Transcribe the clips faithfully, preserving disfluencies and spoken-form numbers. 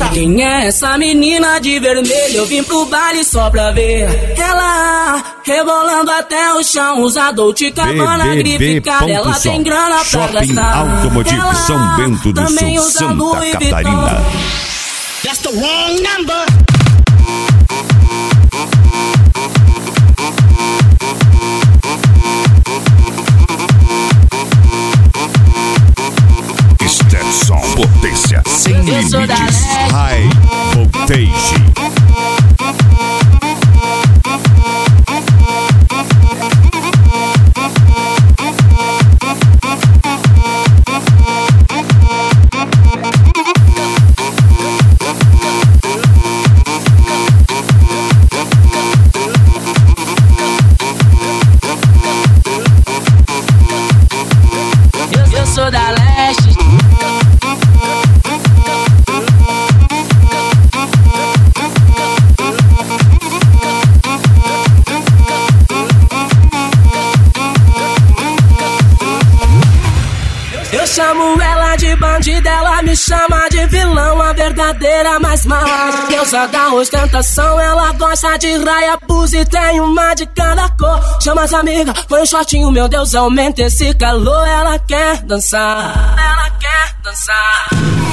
dançar. Quem é essa menina de vermelho? Eu vim pro baile só pra ver ela rebolando até o chão. Usa Dolce Gabbana grificada, ela tem grana pra Shopping gastar. Automotivo Ela São Bento do também Sul, usa Santa Louis Catarina. Vuitton. That's the wrong number. Stetson, potência sem limites. High Voltage. Eu sou da leste. Eu chamo ela de bandida, ela me chama de vilão, a verdadeira mais má. Deusa da ostentação, ela gosta de raia, pus e tem uma de cada cor. Chama as amigas, põe um shortinho, meu Deus, aumenta esse calor. Ela quer dançar, ela quer dançar.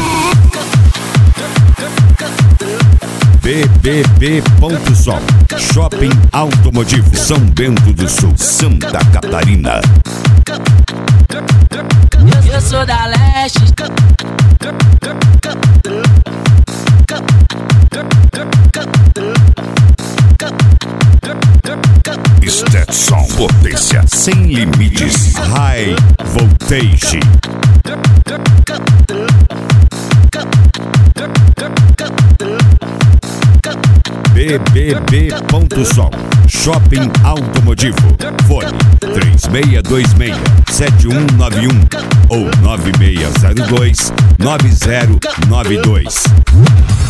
B B B ponto som, Shopping Automotivo São Bento do Sul, Santa Catarina. Eu, eu sou da leste. Stetson, potência sem limites. High Voltage. B B B ponto som, Shopping Automotivo. Fone três seis dois seis, sete um nove um ou nove seis zero dois, nove zero nove dois.